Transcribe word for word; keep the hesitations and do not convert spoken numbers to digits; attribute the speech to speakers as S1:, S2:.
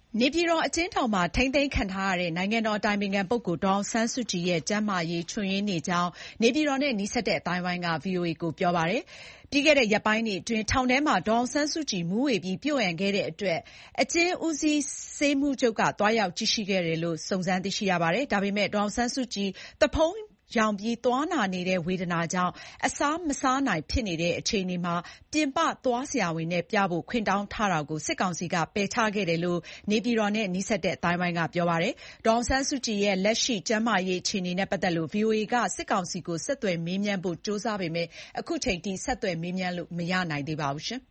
S1: နေပြည်တော်အကျဉ်းထောင်မှာထိန်းသိမ်းခံထားရတဲ့နိုင်ငံတော်အတိုင်ပင်ခံပုဂ္ဂိုလ်ဒေါ်အောင်ဆန်းစုကြည်ရဲ့ကျန်းမာရေးချွတ်ယွင်းနေကြောင်းနေပြည်တော်နဲ့နီးစပ်တဲ့အသိုင်းအဝိုင်းက ဗွီအိုအေကိုပြောပါတယ်။ ပြီးခဲ့တဲ့ရက်ပိုင်းတွေအတွင်းထောင်ထဲမှာဒေါ်အောင်ဆန်းစုကြည်မူးဝေပြီးပျို့အန်ခဲ့တဲ့အတွက်အကျဉ်းဦးစီးဆေးမှူးချုပ်ကသွားရောက်ကြည့်ရှုခဲ့တယ်လို့စုံစမ်းသိရှိရပါတယ်။ ဒါပေမယ့် ဒေါ်အောင်ဆန်းစုကြည်သွားဖုံးယောင်ပြီးသွားနာနေတဲ့ဝေဒနာကြောင့်အစားမစားနိုင်ဖြစ်နေတဲ့အခြေအနေမှာပြင်ပသွားဆရာဝန်နဲ့ပြဖို့ခွင့်တောင်းထားတာကိုစစ်ကောင်စီကပယ်ချခဲ့တယ်လို့နေပြည်တော်နဲ့နီးစပ်တဲ့အသိုင်းအဝိုင်းကပြောပါတယ်။ ဒေါ်အောင်ဆန်းစုကြည်ရဲ့လက်ရှိကျန်းမာရေးအခြေအနေနဲ့ပတ်သက်လို့ ဗွီအိုအေကစစ်ကောင်စီကိုဆက်သွယ်မေးမြန်းဖို့ကြိုးစားပေမယ့် အခုချိန်ထိဆက်သွယ်မေးမြန်းလို့မရနိုင်သေးပါဘူး